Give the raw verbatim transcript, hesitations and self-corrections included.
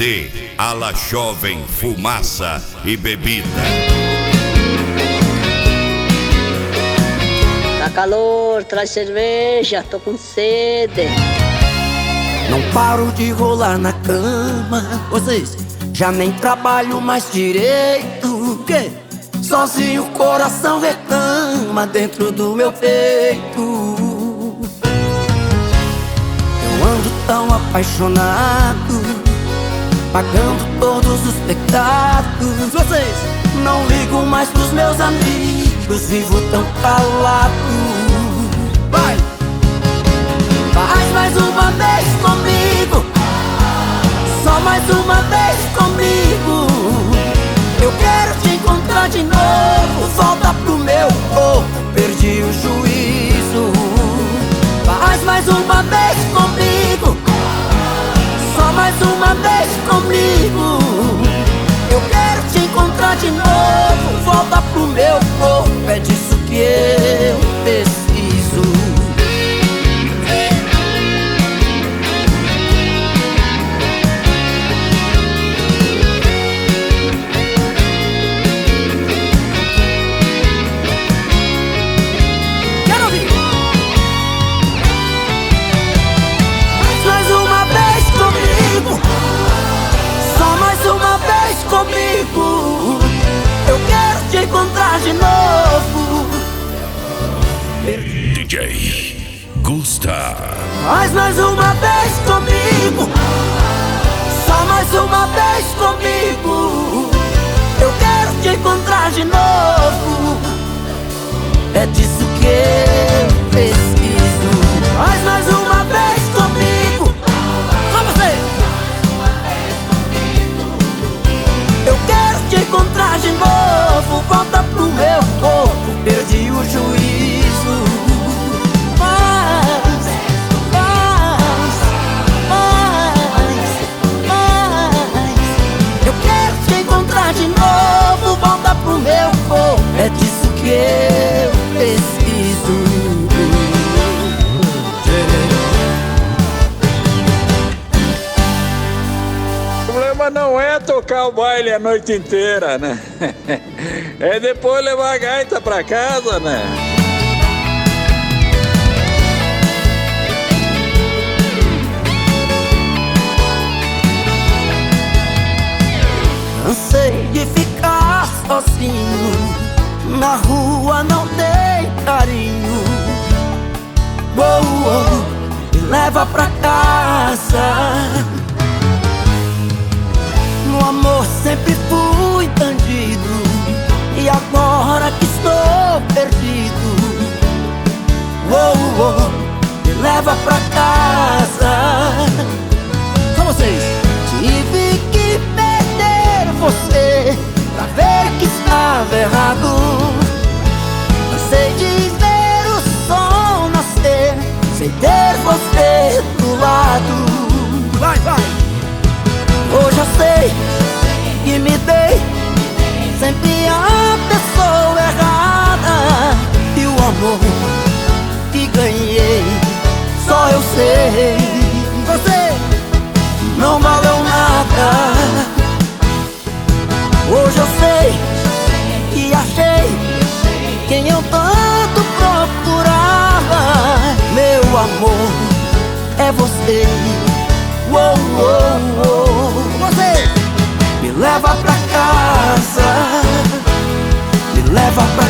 D, ala jovem, fumaça e bebida. Tá calor, traz cerveja, tô com sede. Não paro de rolar na cama. Vocês já nem trabalho mais direito. O quê? Sozinho o coração reclama dentro do meu peito. Eu ando tão apaixonado, pagando todos os pecados. Vocês não ligo mais pros meus amigos, vivo tão calado. Vai! Faz mais uma vez comigo, só mais uma vez comigo. Eu quero te encontrar de novo, volta pro meu corpo, perdi o juízo. Faz mais uma vez comigo, só mais uma vez comigo. Eu quero te encontrar de novo, volta pro meu corpo, é disso que eu preciso. Comigo, eu quero te encontrar de novo. D J Gusta. Faz mais uma vez comigo, só mais uma vez comigo. Eu quero te encontrar de novo, é disso que eu preciso. Faz mais uma vez comigo, com você. Eu quero te encontrar de novo, volta pro meu corpo, perdi o juízo. Mas, mas, mas, mas eu quero te encontrar de novo, volta pro meu corpo, é disso que eu preciso. Mas não é tocar o baile a noite inteira, né? É depois levar a gaita pra casa, né? Cansei de ficar sozinho, na rua não tem carinho. Oh, oh, me leva pra casa. No amor sempre fui bandido, e agora que estou perdido, oh, oh, me leva pra casa. Só vocês. Tive que perder você pra ver que estava errado. Cansei de ver o sol nascer sem ter você do lado. Vai, vai! Hoje eu sei que me dei sempre a pessoa errada, e o amor que ganhei só eu sei. Você não valeu nada. Hoje eu sei que achei quem eu tanto procurava. Meu amor é você. Oh, oh, oh. Você me leva pra casa, me leva pra